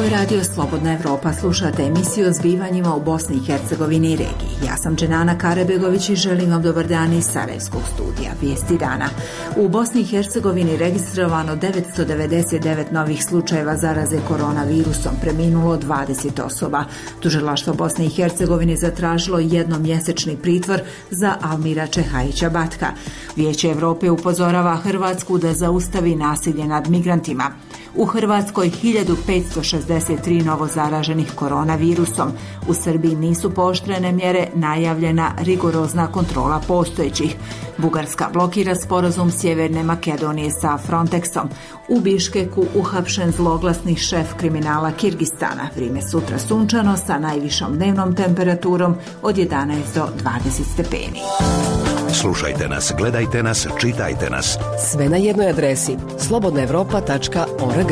Ovo je radio Slobodna Evropa. Slušate emisiju o zbivanjima u Bosni i Hercegovini i regiji. Ja sam Dženana Karebegović i želim vam dobar dan iz Sarajevskog studija. Vijesti dana. U Bosni i Hercegovini registrovano 999 novih slučajeva zaraze koronavirusom, preminulo 20 osoba. Tužilaštvo Bosne i Hercegovine zatražilo jednomjesečni pritvor za Almira Čehajića Batka. Vijeće Evrope upozorava Hrvatsku da zaustavi nasilje nad migrantima. U Hrvatskoj 1563 novo zaraženih koronavirusom. U Srbiji nisu pooštrene mjere, najavljena rigorozna kontrola postojećih. Bugarska blokira sporazum Sjeverne Makedonije sa Frontexom. U Biškeku uhapšen zloglasni šef kriminala Kirgistana. Vrijeme sutra sunčano sa najvišom dnevnom temperaturom od 11 do 20 stepeni. Slušajte nas, gledajte nas, čitajte nas. Sve na jednoj adresi slobodnaevropa.org.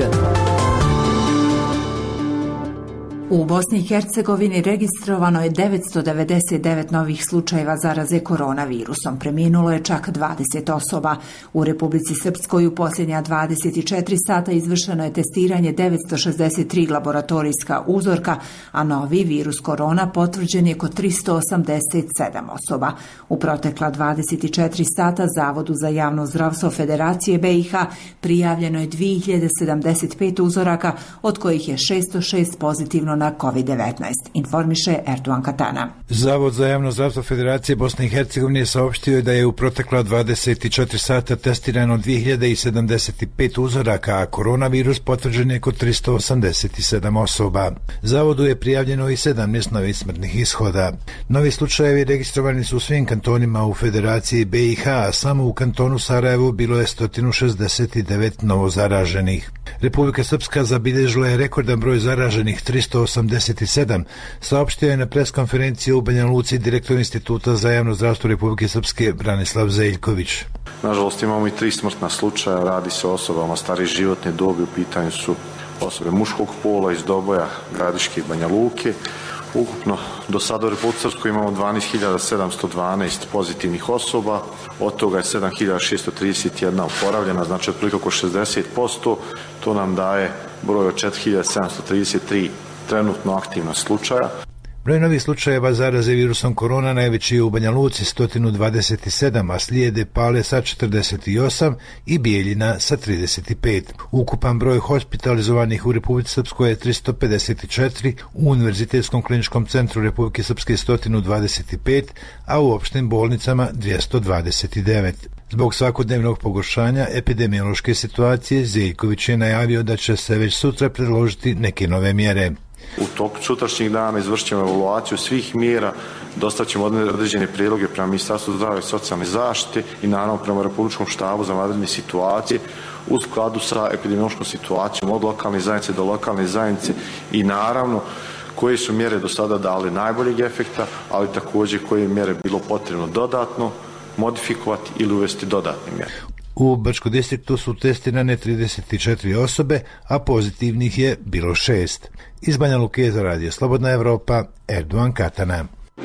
U Bosni i Hercegovini registrovano je 999 novih slučajeva zaraze koronavirusom. Preminulo je čak 20 osoba. U Republici Srpskoj u posljednja 24 sata izvršeno je testiranje 963 laboratorijska uzorka, a novi virus korona potvrđen je kod 387 osoba. U protekla 24 sata Zavodu za javno zdravstvo Federacije BiH prijavljeno je 2075 uzoraka, od kojih je 606 pozitivno na COVID-19, informiše Erdogan Katana. Zavod za javno zdravstvo Federacije Bosne i Hercegovine saopštio je da je u protekla 24 sata testirano 2075 uzoraka, a koronavirus potvrđen je kod 387 osoba. Zavodu je prijavljeno i 17 novih smrtnih ishoda. Novi slučajevi registrovani su u svim kantonima u Federaciji BiH, a samo u kantonu Sarajevo bilo je 169 novo zaraženih. Republika Srpska zabilježila je rekordan broj zaraženih 387, saopštio je na preskonferenciji u Banja Luci direktor Instituta za javno zdravstvo Republike Srpske Branislav Zeljković. Nažalost imamo i 3 smrtna slučaja, radi se o osobama starije životne dobi, u pitanju su osobe muškog pola iz Doboja, Gradiške i Banja Luke. Ukupno do sada u Republici Srpskoj imamo 12.712 pozitivnih osoba, od toga je 7.631 oporavljena, znači otprilike oko 60%, to nam daje broj od 4.733 trenutno aktivna slučaja. Broj novih slučajeva zaraze virusom korona najveći je u Banja Luci 127, a slijede Pale sa 48 i Bijeljina sa 35. Ukupan broj hospitalizovanih u Republici Srpskoj je 354, u Univerzitetskom kliničkom centru Republike Srpske 125, a u opštim bolnicama 229. Zbog svakodnevnog pogoršanja epidemiološke situacije, Zeljković je najavio da će se već sutra predložiti neke nove mjere. U toku sutrašnjih dana izvršćemo evaluaciju svih mjera, dostavćemo određene prijedloge prema Ministarstvu zdravlja i socijalne zaštite i naravno prema Republičkom štabu za vanredne situacije u skladu sa epidemiološkom situacijom od lokalne zajednice do lokalne zajednice i naravno koje su mjere do sada dale najboljeg efekta, ali također koje mjere bilo potrebno dodatno modifikovati ili uvesti dodatne mjere. U Brčkom distriktu su testirane 34 osobe, a pozitivnih je bilo 6. Iz Banja Luke za radio Slobodna Evropa, Erdogan Katana.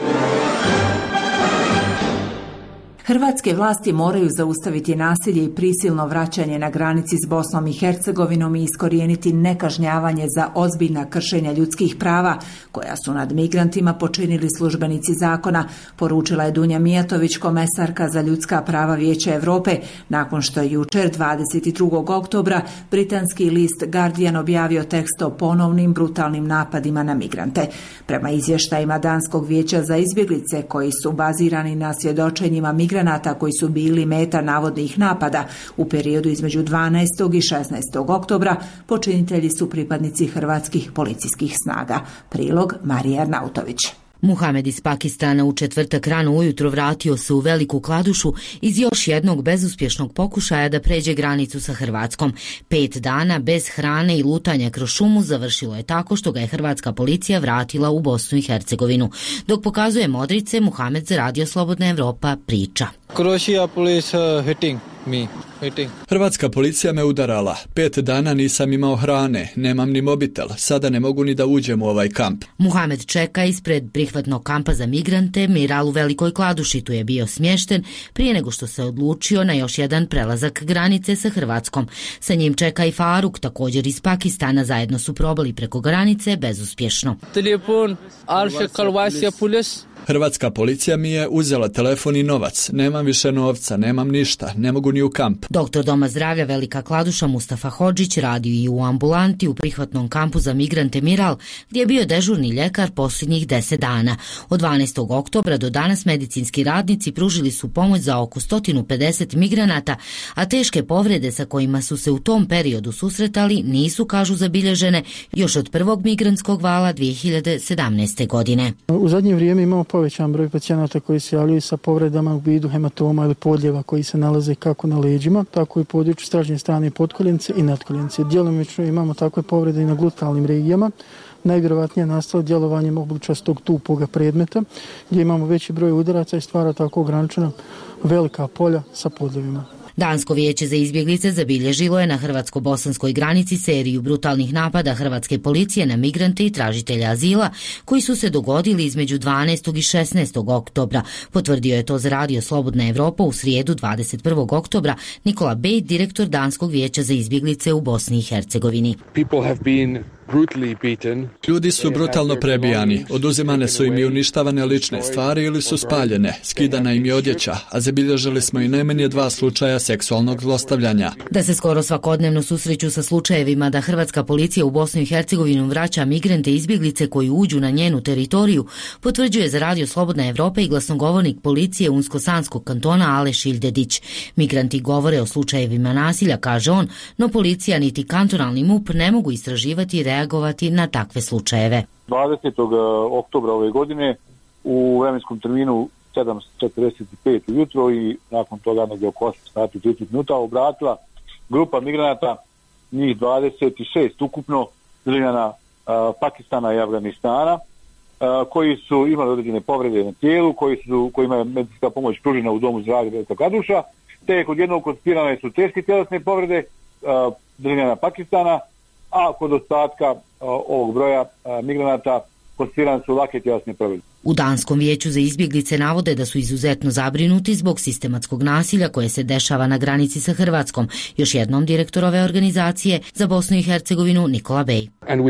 Hrvatske vlasti moraju zaustaviti nasilje i prisilno vraćanje na granici s Bosnom i Hercegovinom i iskorijeniti nekažnjavanje za ozbiljna kršenja ljudskih prava koja su nad migrantima počinili službenici zakona, poručila je Dunja Mijatović, komesarka za ljudska prava Vijeća Europe, nakon što je jučer 22. oktobra britanski list Guardian objavio tekst o ponovnim brutalnim napadima na migrante. Prema izvještajima Danskog vijeća za izbjeglice koji su bazirani na svjedočenjima migranata koji su bili meta navodnih napada u periodu između 12. i 16. oktobra, počinitelji su pripadnici hrvatskih policijskih snaga. Prilog Marija Arnautović. Muhamed iz Pakistana u četvrtak rano ujutro vratio se u Veliku Kladušu iz još jednog bezuspješnog pokušaja da pređe granicu sa Hrvatskom. 5 dana bez hrane i lutanja kroz šumu završilo je tako što ga je hrvatska policija vratila u Bosnu i Hercegovinu. Dok pokazuje modrice, Muhamed za radio Slobodna Evropa priča. Croatia police hitting Hrvatska policija me udarala. 5 dana nisam imao hrane, nemam ni mobitel, sada ne mogu ni da uđem u ovaj kamp. Muhamed čeka ispred prihvatnog kampa za migrante Miral u Velikoj Kladuši. Tu je bio smješten prije nego što se odlučio na još jedan prelazak granice sa Hrvatskom. Sa njim čeka i Faruk, također iz Pakistana. Zajedno su probali preko granice bezuspješno. Hrvatska policija mi je uzela telefon i novac. Nemam više novca, nemam ništa, ne mogu ni u kamp. Doktor Doma zdravlja Velika Kladuša Mustafa Hodžić radio i u ambulanti u prihvatnom kampu za migrante Miral, gdje je bio dežurni ljekar posljednjih 10 dana. Od 12. oktobra do danas medicinski radnici pružili su pomoć za oko 150 migranata, a teške povrede sa kojima su se u tom periodu susretali nisu, kažu, zabilježene još od prvog migrantskog vala 2017. godine. U zadnje vrijeme imamo povećan broj pacijenata koji se javljaju sa povredama u vidu hematoma ili podljeva koji se nalaze kako na leđima, tako i u području stražnje strane potkoljenice i nadkoljenice. Djelomično imamo takve povrede i na glutalnim regijama. Najvjerovatnije nastalo djelovanjem obličastog tupoga predmeta, gdje imamo veći broj udaraca i stvara tako ograničena velika polja sa podljevima. Dansko vijeće za izbjeglice zabilježilo je na hrvatsko-bosanskoj granici seriju brutalnih napada hrvatske policije na migrante i tražitelja azila koji su se dogodili između 12. i 16. oktobra. Potvrdio je to za radio Slobodna Evropa u srijedu 21. oktobra Nikola Bej, direktor Danskog vijeća za izbjeglice u Bosni i Hercegovini. Ljudi su brutalno prebijani, oduzimane su im i uništavane lične stvari ili su spaljene, skidana im je odjeća, a zabilježili smo i najmanje 2 slučaja seksualnog zlostavljanja. Da se skoro svakodnevno susreću sa slučajevima da hrvatska policija u Bosnu i Hercegovinu vraća migrante i izbjeglice koji uđu na njenu teritoriju, potvrđuje za radio Slobodna Evropa i glasnogovornik policije Unsko-Sanskog kantona Aleš Iljedić. Migranti govore o slučajevima nasilja, kaže on, no policija niti kantonalni MUP ne mogu istraživati i reagovati na takve slučajeve. 20. oktobra ove godine u vremenskom terminu 7:45 ujutro i nakon toga negdje oko 8 sati 30 minuta obratila grupa migranata, njih 26 ukupno, državljana Pakistana i Afganistana, koji su imali određene povrede na tijelu, kojima je medicinska pomoć pružena u domu zdravlja Velika Kladuša, te kod jednog konstatirane su teške tjelesne povrede državljana Pakistana, a kod ostatka ovog broja migranata konstatirane su lake tjelesne povrede. U Danskom vijeću za izbjeglice navode da su izuzetno zabrinuti zbog sistematskog nasilja koje se dešava na granici sa Hrvatskom. Još jednom direktor ove organizacije za Bosnu i Hercegovinu Nikola Bej.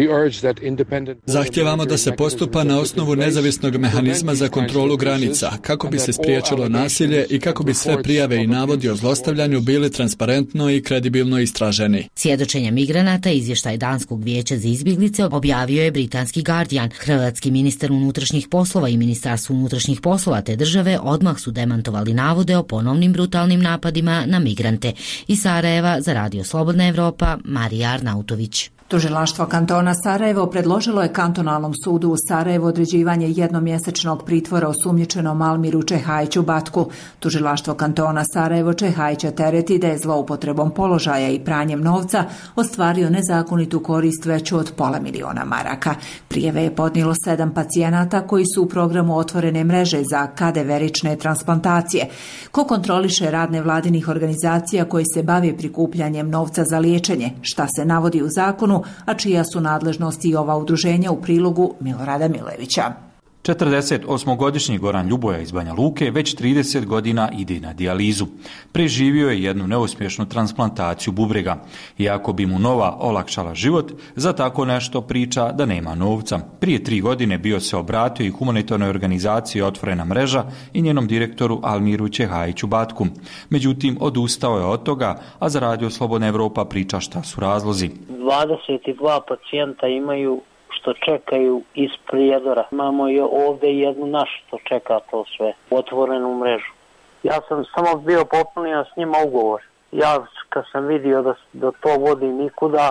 Zahtijevamo da se postupa na osnovu nezavisnog mehanizma za kontrolu granica, kako bi se spriječilo nasilje i kako bi sve prijave i navodi o zlostavljanju bili transparentno i kredibilno istraženi. Svjedočenja migranata i izvještaj Danskog vijeća za izbjeglice objavio je britanski Guardian. Hrvatski ministar unutrašnjih poslova i Ministarstvo unutrašnjih poslova te države odmah su demantovali navode o ponovnim brutalnim napadima na migrante. Iz Sarajeva za radio Slobodna Evropa, Marija Arnautović. Tužilaštvo kantona Sarajevo predložilo je kantonalnom sudu u Sarajevu određivanje jednomjesečnog pritvora osumnjičenom Almiru Čehajiću Batku. Tužilaštvo kantona Sarajevo Čehajića tereti da je zloupotrebom položaja i pranjem novca ostvario nezakonitu korist veću od $500.000 maraka. Prijave je podnijelo 7 pacijenata koji su u programu otvorene mreže za kadeverične transplantacije. Ko kontroliše rad nevladinih organizacija koji se bave prikupljanjem novca za liječenje, šta se navodi u zakonu, a čija su nadležnosti i ova udruženja, u prilogu Milorada Milevića. 48-godišnji Goran Ljuboja iz Banja Luke već 30 godina ide na dijalizu. Preživio je jednu neuspješnu transplantaciju bubrega. Iako bi mu nova olakšala život, za tako nešto priča da nema novca. Prije 3 godine bio se obratio i humanitarnoj organizaciji Otvorena mreža i njenom direktoru Almiru Čehajiću Batku. Međutim, odustao je od toga, a za radio Slobodna Evropa priča šta su razlozi. 22 pacijenta imaju što čekaju iz Prijedora. Imamo je ovdje jednu našu što čeka to sve, otvorenu mrežu. Ja sam samo bio popunio s njima ugovor. Ja kad sam vidio da to vodi nikuda,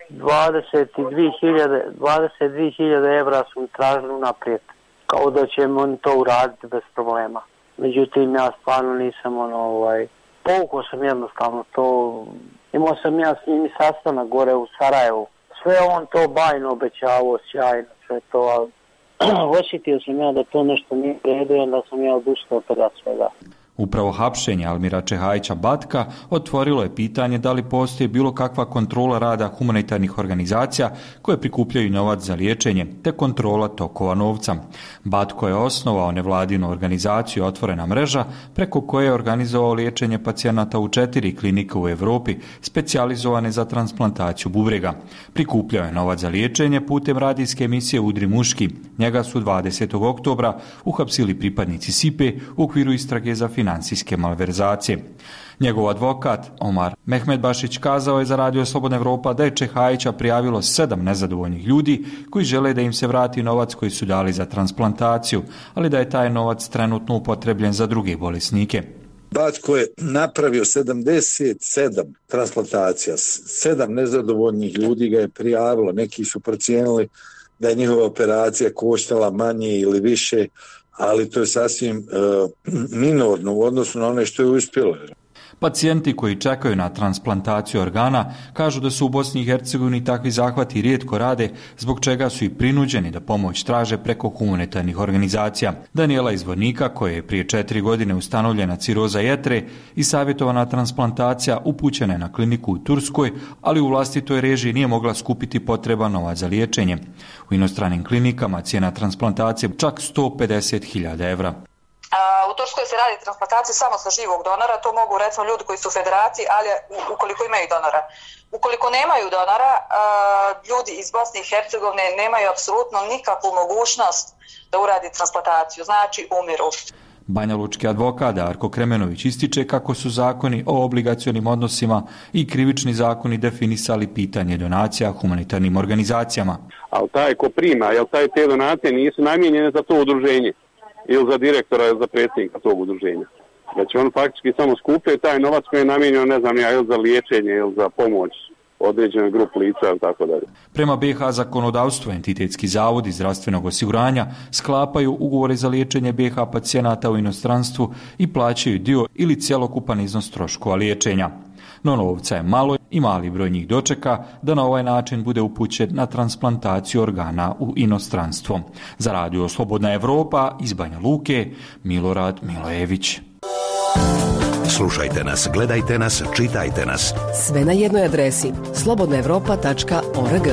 22.000 evra su mi tražili naprijed. Kao da će oni to uraditi bez problema. Međutim, ja stvarno nisam povukao sam jednostavno to. Imao sam ja s njimi sastanak gore u Sarajevu. Sve on to bajno obećavao, sjajno, sve to, ali osjetio sam ja da to nešto nije redu i da sam ja odustao toga svega. Upravo hapšenje Almira Čehajića Batka otvorilo je pitanje da li postoji bilo kakva kontrola rada humanitarnih organizacija koje prikupljaju novac za liječenje, te kontrola tokova novca. Batko je osnovao nevladinu organizaciju Otvorena mreža, preko koje je organizovao liječenje pacijenata u 4 klinike u Europi, specijalizovane za transplantaciju bubrega. Prikupljao je novac za liječenje putem radijske emisije Udri muški. Njega su 20. oktobra uhapsili pripadnici SIPE u okviru istrage za financijske malverzacije. Njegov advokat Omar Mehmedbašić kazao je za Radio Slobodna Evropa da je Čehajića prijavilo 7 nezadovoljnih ljudi koji žele da im se vrati novac koji su dali za transplantaciju, ali da je taj novac trenutno upotrebljen za druge bolesnike. Batko je napravio 77 transplantacija, 7 nezadovoljnih ljudi ga je prijavilo, neki su procijenili da je njihova operacija koštala manje ili više, ali to je sasvim minorno u odnosu na ono što je uspjelo. Pacijenti koji čekaju na transplantaciju organa kažu da su u Bosni i Hercegovini takvi zahvati rijetko rade, zbog čega su i prinuđeni da pomoć traže preko humanitarnih organizacija. Daniela iz Vornika, koja je prije 4 godine ustanovljena ciroza jetre i savjetovana transplantacija, upućena je na kliniku u Turskoj, ali u vlastitoj režiji nije mogla skupiti potreban novac za liječenje. U inostranim klinikama cijena transplantacije čak 150.000 evra. U Turskoj se radi transplantacija samo sa živog donora, to mogu recimo ljudi koji su u federaciji, ali ukoliko imaju donora. Ukoliko nemaju donora, ljudi iz Bosne i Hercegovine nemaju apsolutno nikakvu mogućnost da uradi transplantaciju, znači umiru. Banjalučki advokat Darko Kremenović ističe kako su zakoni o obligacionim odnosima i krivični zakoni definisali pitanje donacija humanitarnim organizacijama. Ali taj ko prima, jel te donacije nisu namijenjene za to udruženje ili za direktora ili za predsjednika tog udruženja. Znači on faktički samo skupljaju taj novac koji je namijenjen, ne znam ja, ili za liječenje ili za pomoć određene grupe lica ili tako dalje. Prema BiH zakonodavstvu entitetski zavodi zdravstvenog osiguranja sklapaju ugovore za liječenje BiH pacijenata u inostranstvu i plaćaju dio ili cjelokupan iznos troškova liječenja. No novca je malo i mali broj njih dočeka da na ovaj način bude upućen na transplantaciju organa u inostranstvo. Za Radio Slobodna Evropa iz Banja Luke, Milorad Milojević. Slušajte nas, gledajte nas, čitajte nas. Sve na jednoj adresi slobodnaevropa.org.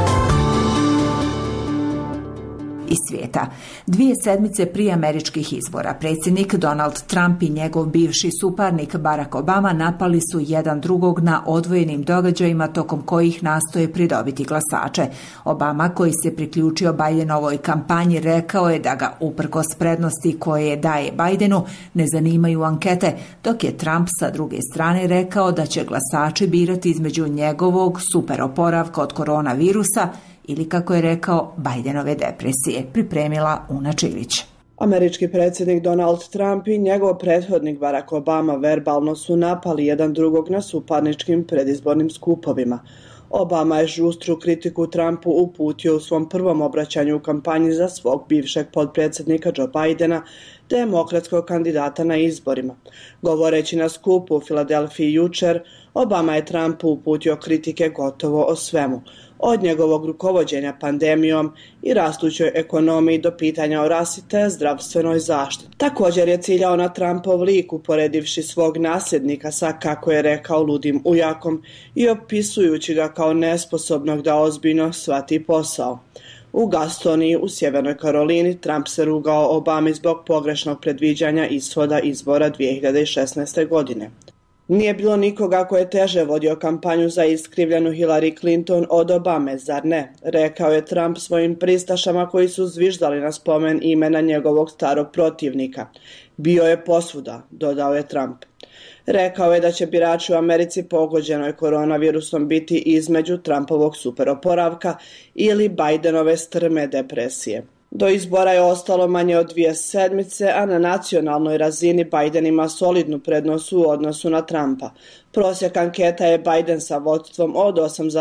Iz svijeta. 2 sedmice prije američkih izbora predsjednik Donald Trump i njegov bivši suparnik Barack Obama napali su jedan drugog na odvojenim događajima tokom kojih nastoje pridobiti glasače. Obama, koji se priključio Bidenovoj kampanji, rekao je da ga uprkos prednosti koje daje Bidenu ne zanimaju ankete, dok je Trump sa druge strane rekao da će glasači birati između njegovog superoporavka od koronavirusa ili, kako je rekao, Bidenove depresije. Pripremila Una Čilić. Američki predsjednik Donald Trump i njegov prethodnik Barack Obama verbalno su napali jedan drugog na suparničkim predizbornim skupovima. Obama je žustru kritiku Trumpu uputio u svom prvom obraćanju u kampanji za svog bivšeg potpredsjednika Joe Bidena, demokratskog kandidata na izborima. Govoreći na skupu u Filadelfiji jučer, Obama je Trumpu uputio kritike gotovo o svemu, od njegovog rukovođenja pandemijom i rastućoj ekonomiji do pitanja o rasi te zdravstvenoj zaštiti. Također je ciljao na Trumpov lik, uporedivši svog nasljednika sa, kako je rekao, ludim ujakom i opisujući ga kao nesposobnog da ozbiljno shvati posao. U Gastoniji u Sjevernoj Karolini Trump se rugao Obami zbog pogrešnog predviđanja ishoda izbora 2016. godine. Nije bilo nikoga ko je teže vodio kampanju za iskrivljenu Hillary Clinton od Obame, zar ne? Rekao je Trump svojim pristašama koji su zviždali na spomen imena njegovog starog protivnika. Bio je posvuda, dodao je Trump. Rekao je da će birači u Americi pogođenoj koronavirusom biti između Trumpovog superoporavka ili Bidenove strme depresije. Do izbora je ostalo manje od 2 sedmice, a na nacionalnoj razini Biden ima solidnu prednost u odnosu na Trumpa. Prosjek anketa je Biden sa vodstvom od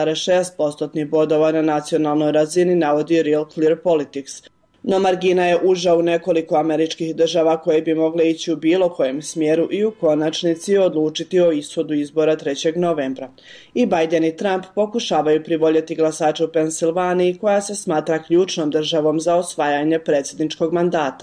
8,6% bodova na nacionalnoj razini, navodi Real Clear Politics. No margina je uža u nekoliko američkih država koje bi mogle ići u bilo kojem smjeru i u konačnici odlučiti o ishodu izbora 3. novembra. I Biden i Trump pokušavaju privoljeti glasače u Pensilvaniji, koja se smatra ključnom državom za osvajanje predsjedničkog mandata.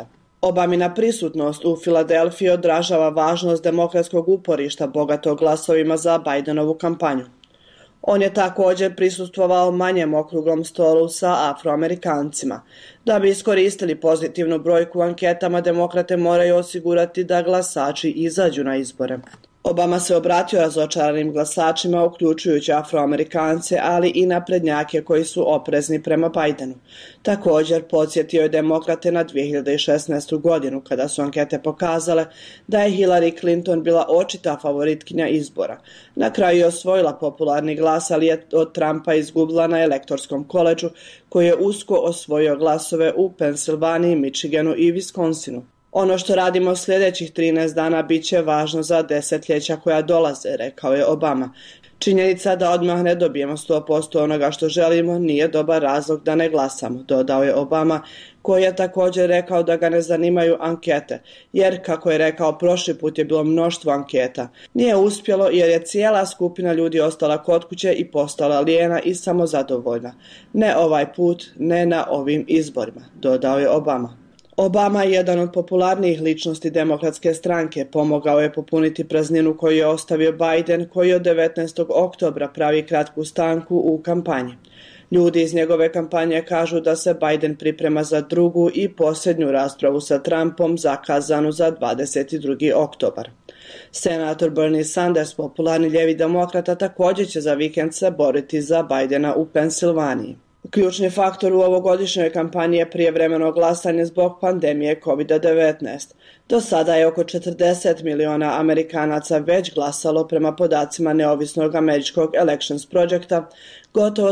Obamina prisutnost u Filadelfiji odražava važnost demokratskog uporišta bogatog glasovima za Bidenovu kampanju. On je također prisustvovao manjem okruglom stolu sa Afroamerikancima. Da bi iskoristili pozitivnu brojku u anketama, demokrate moraju osigurati da glasači izađu na izbore. Obama se obratio razočaranim glasačima, uključujući Afroamerikance, ali i naprednjake koji su oprezni prema Bidenu. Također podsjetio je demokrate na 2016. godinu, kada su ankete pokazale da je Hillary Clinton bila očita favoritkinja izbora. Na kraju je osvojila popularni glas, ali je od Trumpa izgubila na elektorskom koledžu, koji je usko osvojio glasove u Pensilvaniji, Michiganu i Wisconsinu. Ono što radimo sljedećih 13 dana bit će važno za desetljeća koja dolaze, rekao je Obama. Činjenica da odmah ne dobijemo 100% onoga što želimo nije dobar razlog da ne glasamo, dodao je Obama, koji je također rekao da ga ne zanimaju ankete, jer, kako je rekao, prošli put je bilo mnoštvo anketa. Nije uspjelo jer je cijela skupina ljudi ostala kod kuće i postala lijena i samozadovoljna. Ne ovaj put, ne na ovim izborima, dodao je Obama. Obama je jedan od popularnijih ličnosti demokratske stranke, pomogao je popuniti prazninu koju je ostavio Biden, koji od 19. oktobra pravi kratku stanku u kampanji. Ljudi iz njegove kampanje kažu da se Biden priprema za drugu i posljednju raspravu sa Trumpom zakazanu za 22. oktobar. Senator Bernie Sanders, popularni ljevi demokrata, također će za vikend se boriti za Bidena u Pensilvaniji. Ključni faktor u ovogodišnjoj kampanji je prijevremeno glasanje zbog pandemije COVID-19. Do sada je oko 40 miliona Amerikanaca već glasalo prema podacima neovisnog američkog Elections Projecta, gotovo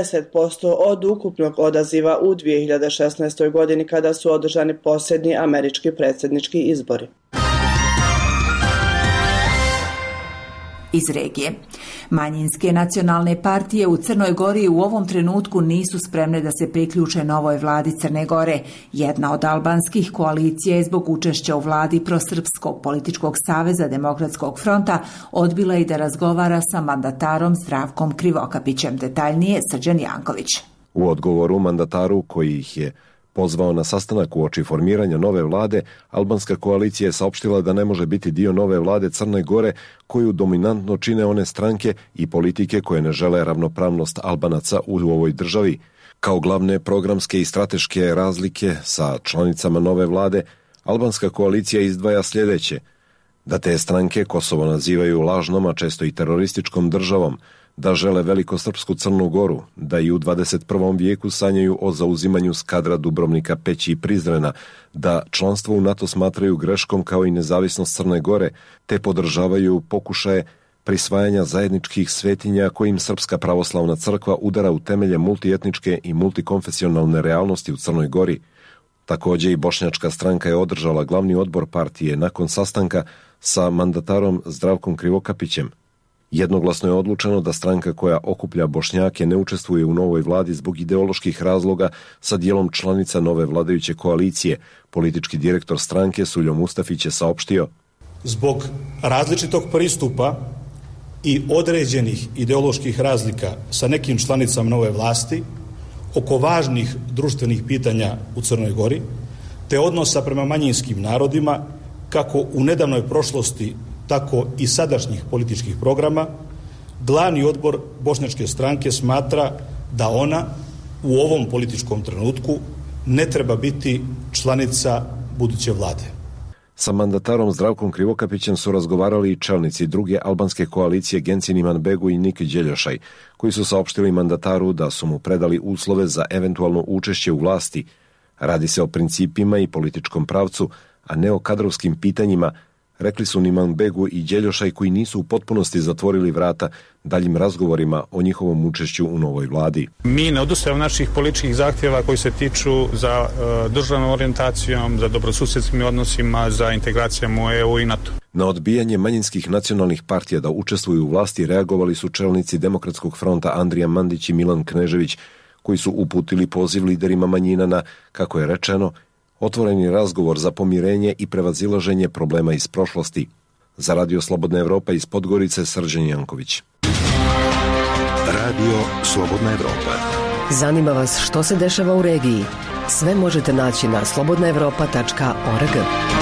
30% od ukupnog odaziva u 2016. godini kada su održani posljednji američki predsjednički izbori. Iz regije. Manjinske nacionalne partije u Crnoj Gori u ovom trenutku nisu spremne da se priključe novoj vladi Crne Gore. Jedna od albanskih koalicija je zbog učešća u vladi prosrpskog političkog saveza Demokratskog fronta odbila i da razgovara sa mandatarom Zdravkom Krivokapićem. Detaljnije Srđan Janković. U odgovoru mandataru koji ih je pozvao na sastanak uoči formiranja nove vlade, albanska koalicija je saopštila da ne može biti dio nove vlade Crne Gore koju dominantno čine one stranke i politike koje ne žele ravnopravnost Albanaca u ovoj državi. Kao glavne programske i strateške razlike sa članicama nove vlade, albanska koalicija izdvaja sljedeće: da te stranke Kosovo nazivaju lažnom, a često i terorističkom državom, da žele velikosrpsku Crnu Goru, da i u 21. vijeku sanjaju o zauzimanju Skadra, Dubrovnika, Peći i Prizrena, da članstvo u NATO smatraju greškom kao i nezavisnost Crne Gore, te podržavaju pokušaje prisvajanja zajedničkih svetinja kojim Srpska pravoslavna crkva udara u temelje multietničke i multikonfesionalne realnosti u Crnoj Gori. Također i bošnjačka stranka je održala glavni odbor partije nakon sastanka sa mandatarom Zdravkom Krivokapićem. Jednoglasno je odlučeno da stranka koja okuplja Bošnjake ne učestvuje u novoj vladi zbog ideoloških razloga sa dijelom članica nove vladajuće koalicije. Politički direktor stranke Suljo Mustafić je saopštio: zbog različitog pristupa i određenih ideoloških razlika sa nekim članicama nove vlasti oko važnih društvenih pitanja u Crnoj Gori, te odnosa prema manjinskim narodima, kako u nedavnoj prošlosti, tako i sadašnjih političkih programa, glavni odbor bošnjačke stranke smatra da ona u ovom političkom trenutku ne treba biti članica buduće vlade. Sa mandatarom Zdravkom Krivokapićem su razgovarali i čelnici druge albanske koalicije Gencin Imanbegu i Nik Đeljošaj, koji su saopštili mandataru da su mu predali uslove za eventualno učešće u vlasti. Radi se o principima i političkom pravcu, a ne o kadrovskim pitanjima, rekli su Imanbegu i Đeljošaj, koji nisu u potpunosti zatvorili vrata daljim razgovorima o njihovom učešću u novoj vladi. Mi ne odustajemo naših političkih zahtjeva koji se tiču za državnom orijentacijom, za dobrosusjedskim odnosima, za integracijom u EU i NATO. Na odbijanje manjinskih nacionalnih partija da učestvuju u vlasti reagovali su čelnici Demokratskog fronta Andrija Mandić i Milan Knežević, koji su uputili poziv liderima manjina na, kako je rečeno, otvoreni razgovor za pomirenje i prevazilaženje problema iz prošlosti. Za Radio Slobodna Evropa iz Podgorice, Srđan Janković. Radio Slobodna Evropa. Zanima vas što se dešava u regiji? Sve možete naći na slobodnaevropa.org.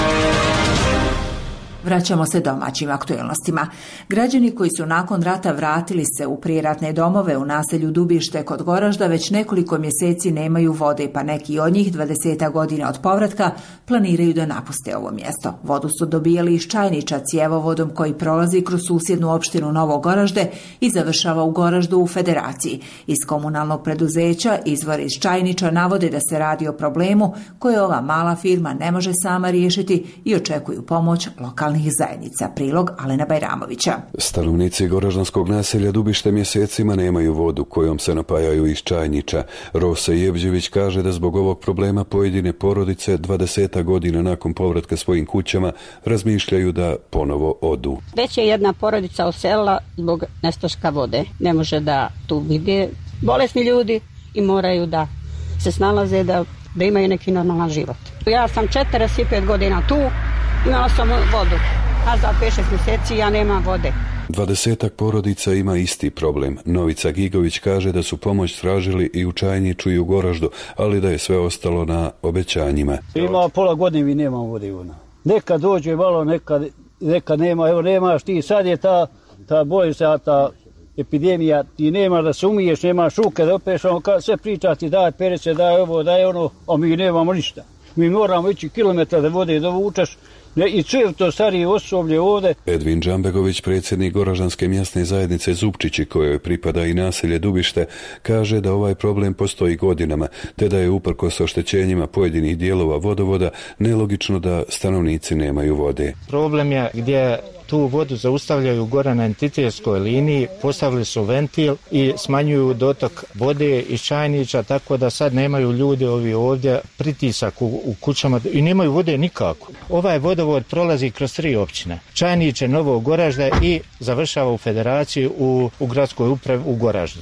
Vraćamo se domaćim aktuelnostima. Građani koji su nakon rata vratili se u prijeratne domove u naselju Dubište kod Goražda već nekoliko mjeseci nemaju vode, pa neki od njih 20 godina od povratka planiraju da napuste ovo mjesto. Vodu su dobijali iz čajniča cjevovodom koji prolazi kroz susjednu opštinu Novo Goražde i završava u Goraždu u Federaciji. Iz komunalnog preduzeća izvori iz čajniča navode da se radi o problemu koje ova mala firma ne može sama riješiti i očekuju pomoć lokalnih zajednica. Prilog Alena Bajramovića. Stanovnici goraždanskog naselja Dubište mjesecima nemaju vodu kojom se napajaju iz čajniča. Rosa Jevđević kaže da zbog ovog problema pojedine porodice 20 godina nakon povratka svojim kućama razmišljaju da ponovo odu. Već je jedna porodica oselila zbog nestaška vode. Ne može da tu vide bolesni ljudi i moraju da se snalaze da imaju neki normalan život. Ja sam 45 godina tu, imala sam vodu, a za 5-6 mjeseci ja nemam vode. 20 porodica ima isti problem. Novica Gigović kaže da su pomoć tražili i u Čajniču i u Goraždu, ali da je sve ostalo na obećanjima. Ima pola godine mi nemamo vode. Nekad dođe malo, nekad nema. Evo nemaš ti, sad je ta bolest, ta epidemija, ti nemaš da se umiješ, nemaš ruke da opeš, sve pričati, daj perece, daj ovo, daj ono, a mi nemamo ništa. Mi moramo ići kilometra da vode dovučeš i sve to starije osoblje ovdje. Edvin Džambegović, predsjednik Goraždanske mjesne zajednice Zupčići, kojoj pripada i naselje Dubište, kaže da ovaj problem postoji godinama, te da je uprkos oštećenjima pojedinih dijelova vodovoda nelogično da stanovnici nemaju vode. Problem je gdje tu vodu zaustavljaju gore na entitetskoj liniji, postavili su ventil i smanjuju dotok vode iz čajniča, tako da sad nemaju ljudi ovi ovdje pritisak u kućama i nemaju vode nikako. Ovaj vodovod prolazi kroz 3 općine. Čajniče, Novo Goražde i završava u Federaciji u gradskoj upravi u Goraždu.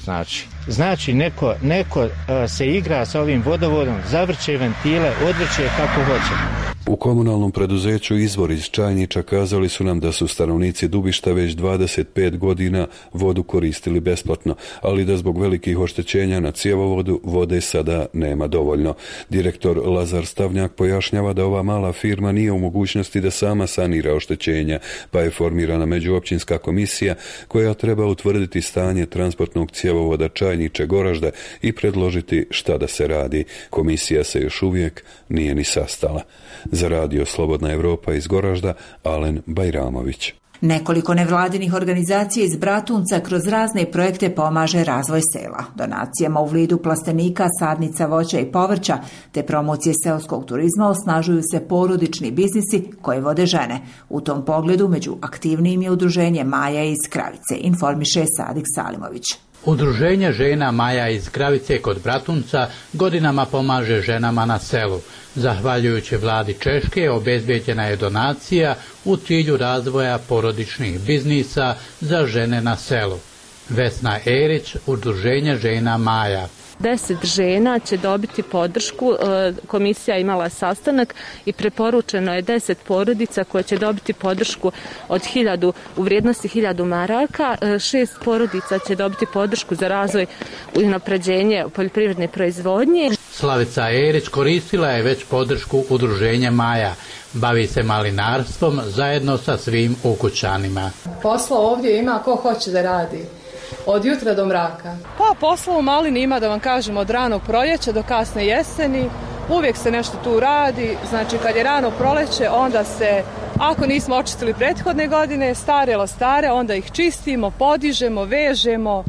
Znači neko se igra sa ovim vodovodom, zavrće ventile, odvrće kako hoće. U komunalnom preduzeću Izvor iz Čajniča kazali su nam da su stanovnici Dubišta već 25 godina vodu koristili besplatno, ali da zbog velikih oštećenja na cjevovodu vode sada nema dovoljno. Direktor Lazar Stavnjak pojašnjava da ova mala firma nije u mogućnosti da sama sanira oštećenja, pa je formirana međuopćinska komisija koja treba utvrditi stanje transportnog cjevovoda Čajniče Goražde i predložiti šta da se radi. Komisija se još uvijek nije ni sastala. Za radio Slobodna Evropa iz Goražda, Alen Bajramović. Nekoliko nevladinih organizacija iz Bratunca kroz razne projekte pomaže razvoj sela. Donacijama u vidu plastenika, sadnica voća i povrća te promocije seoskog turizma osnažuju se porodični biznisi koje vode žene. U tom pogledu među aktivnijim je udruženje Maja iz Kravice, informiše Sadik Salimović. Udruženje žena Maja iz Kravice kod Bratunca godinama pomaže ženama na selu. Zahvaljujući vladi Češke obezbeđena je donacija u cilju razvoja porodičnih biznisa za žene na selu. Vesna Erić, Udruženje žena Maja. 10 žena će dobiti podršku, komisija imala sastanak i preporučeno je 10 porodica koje će dobiti podršku od 1000 u vrijednosti 1000 maraka, 6 porodica će dobiti podršku za razvoj i unapređenje poljoprivredne proizvodnje. Slavica Erić koristila je već podršku Udruženja Maja. Bavi se malinarstvom zajedno sa svim ukućanima. Posla ovdje ima ko hoće da radi. Od jutra do mraka. Pa posla u malini ima, da vam kažem, od ranog proljeća do kasne jeseni. Uvijek se nešto tu radi. Znači kad je rano proleće, onda se, ako nismo očistili prethodne godine, stare, onda ih čistimo, podižemo, vežemo,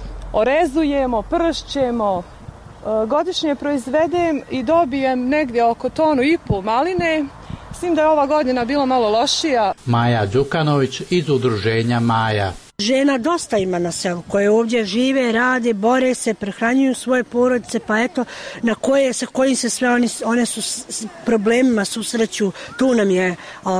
orezujemo, pršćemo. Godišnje proizvedem i dobijem negdje oko 1,5 tonu maline. S tim da je ova godina bila malo lošija. Maja Đukanović iz Udruženja Maja. Žena dosta ima na selu koje ovdje žive, rade, bore se, prehranjuju svoje porodice, pa eto sa kojim se sve one su s problemima susreću. Tu nam je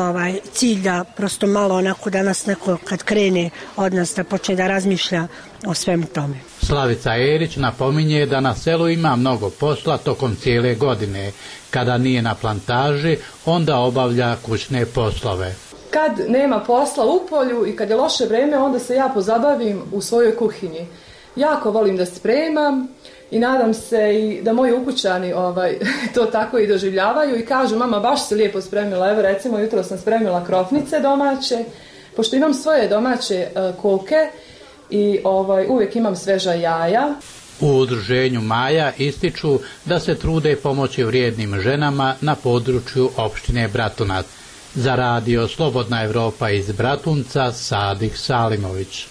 cilj da prosto malo onako da nas neko kad krene od nas da počne da razmišlja o svemu tome. Slavica Erić napominje da na selu ima mnogo posla tokom cijele godine. Kada nije na plantaži, onda obavlja kućne poslove. Kad nema posla u polju i kad je loše vreme, onda se ja pozabavim u svojoj kuhinji. Jako volim da spremam i nadam se i da moji ukućani to tako i doživljavaju i kažu mama baš si lijepo spremila, evo recimo jutro sam spremila krofnice domaće, pošto imam svoje domaće koke i uvijek imam sveža jaja. U udruženju Maja ističu da se trude pomoći vrijednim ženama na području opštine Bratunac. Za radio Slobodna Evropa iz Bratunca, Sadih Salimović.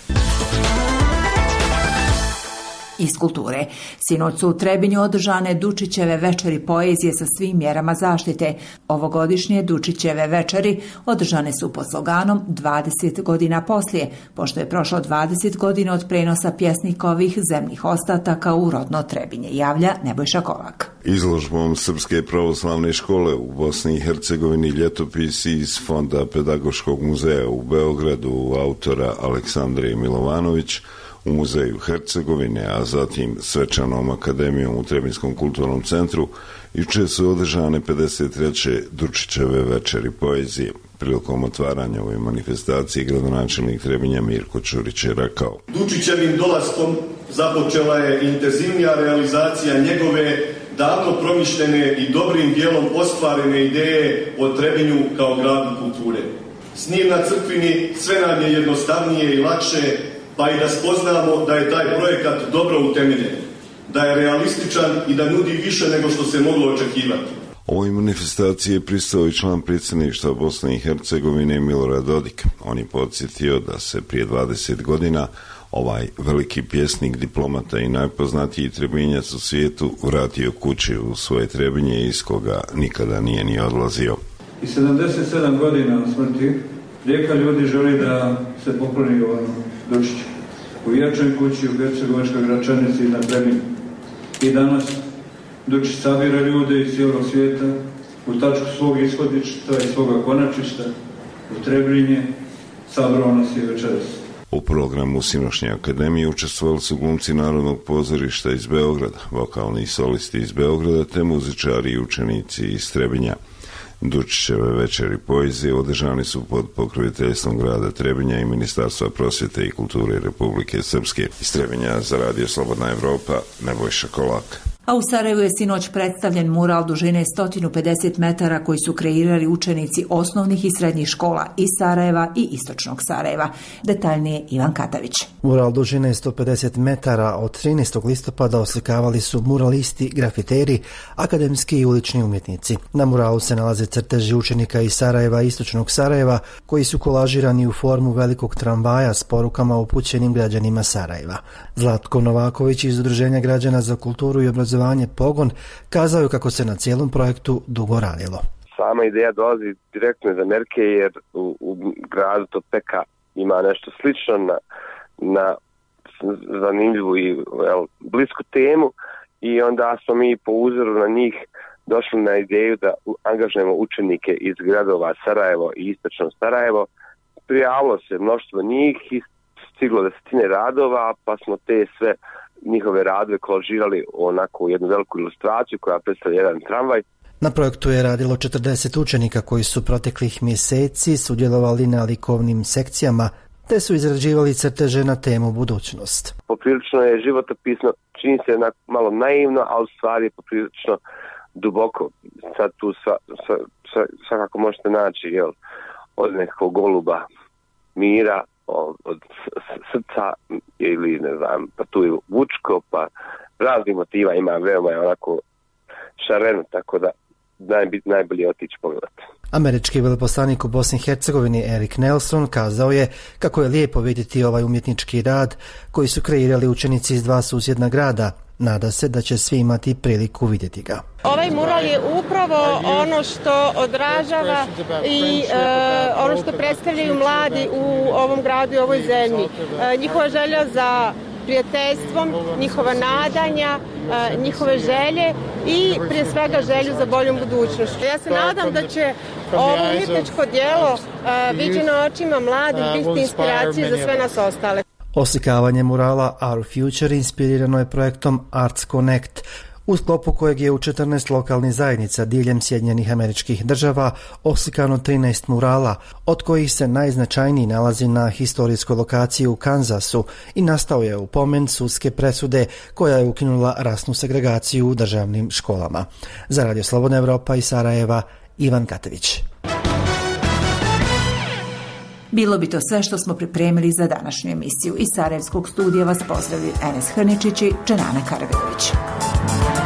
Iz kulture. Sinoć su u Trebinju održane Dučićeve večeri poezije sa svim mjerama zaštite. Ovogodišnje Dučićeve večeri održane su pod sloganom 20 godina poslije, pošto je prošlo 20 godina od prenosa pjesnikovih zemnih ostataka u rodno Trebinje, javlja Nebojša Kolak. Izložbom Srpske pravoslavne škole u Bosni i Hercegovini ljetopisi iz Fonda Pedagoškog muzeja u Beogradu autora Aleksandre Milovanović, u Muzeju Hercegovine, a zatim Svečanom akademijom u Trebinskom kulturnom centru, jučer su održane 53. Dučićeve večeri poezije. Prilikom otvaranja ove manifestacije gradonačelnik Trebinja Mirko Ćurić je rekao: Dučićevim dolaskom započela je intenzivnija realizacija njegove davno promišljene i dobrim dijelom ostvarene ideje o Trebinju kao gradu kulture. S njim na crkvini sve nam je jednostavnije i lakše, pa i da spoznamo da je taj projekat dobro utemeljen, da je realističan i da nudi više nego što se moglo očekivati. Ovoj manifestaciji je pristao i član predsjedništva Bosne i Hercegovine Milorad Dodik. On je podsjetio da se prije 20 godina ovaj veliki pjesnik, diplomata i najpoznatiji Trebinjac u svijetu vratio kući u svoje Trebinje iz koga nikada nije ni odlazio. I 77 godina od smrti rijeka ljudi želi da se pokloni ovom Dučiću u vječnoj kući u Hercegovačkoj Gračanici na Trebinju. I danas Dučić sabira ljude iz cijelog svijeta u tačku svog ishodišta i svoga konačišta u Trebinje. Sabrao nas je večeras. U programu sinošnje akademije učestvovali su glumci Narodnog pozorišta iz Beograda, vokalni solisti iz Beograda te muzičari i učenici iz Trebinja. Dučićeve večeri poezije održani su pod pokroviteljstvom grada Trebinja i Ministarstva prosvjete i kulture Republike Srpske. Iz Trebinja za radio Slobodna Evropa, Nebojša Kolak. A u Sarajevu je sinoć predstavljen mural dužine 150 metara koji su kreirali učenici osnovnih i srednjih škola iz Sarajeva i istočnog Sarajeva. Detaljnije Ivan Katavić. Mural dužine 150 metara od 13. listopada oslikavali su muralisti, grafiteri, akademski i ulični umjetnici. Na muralu se nalaze crteži učenika iz Sarajeva i istočnog Sarajeva koji su kolažirani u formu velikog tramvaja s porukama upućenim građanima Sarajeva. Zlatko Novaković iz Udruženja građana za kulturu i obrazovanje Pogon kazao je kako se na cijelom projektu dugo radilo. Sama ideja dolazi direktno iz Amerike jer u gradu Topeka ima nešto slično na zanimljivu i blisku temu i onda smo mi po uzoru na njih došli na ideju da angažujemo učenike iz gradova Sarajevo i istočno Sarajevo. Prijavilo se mnoštvo njih i stiglo 10 radova, pa smo te sve njihove radove kolažirali onako u jednu veliku ilustraciju koja predstavlja jedan tramvaj. Na projektu je radilo 40 učenika koji su proteklih mjeseci sudjelovali na likovnim sekcijama te su izrađivali crteže na temu budućnost. Poprilično je životopisno, čini se malo naivno, ali u stvari je poprilično duboko. Sad tu svakako možete naći od nekog goluba mira, od srca ili ne znam, pa tu je vučko, pa raznih motiva ima, veoma je onako šareno, tako da najbolje otići pogledati. Američki veleposlanik u Bosni i Hercegovini Erik Nelson kazao je kako je lijepo vidjeti ovaj umjetnički rad koji su kreirali učenici iz 2 susjedna grada. Nada se da će svi imati priliku vidjeti ga. Ovaj mural je upravo ono što odražava i ono što predstavljaju mladi u ovom gradu i ovoj zemlji. Njihova želja za prijateljstvom, njihova nadanja, njihove želje i prije svega želju za boljom budućnošću. Ja se nadam da će ovo umjetničko djelo viđeno očima mladih biti inspiracije za sve nas ostale. Oslikavanje murala Our Future inspirirano je projektom Arts Connect. u sklopu kojeg je u 14 lokalnih zajednica diljem Sjedinjenih Američkih Država oslikano 13 murala, od kojih se najznačajniji nalazi na historijskoj lokaciji u Kansasu i nastao je u pomen sudske presude koja je ukinula rasnu segregaciju u državnim školama. Za Radio Slobodna Evropa iz Sarajeva, Ivan Katević. Bilo bi to sve što smo pripremili za današnju emisiju. Iz Sarajevskog studija vas pozdravljaju Enes Hrničić i Dženana Karabegović.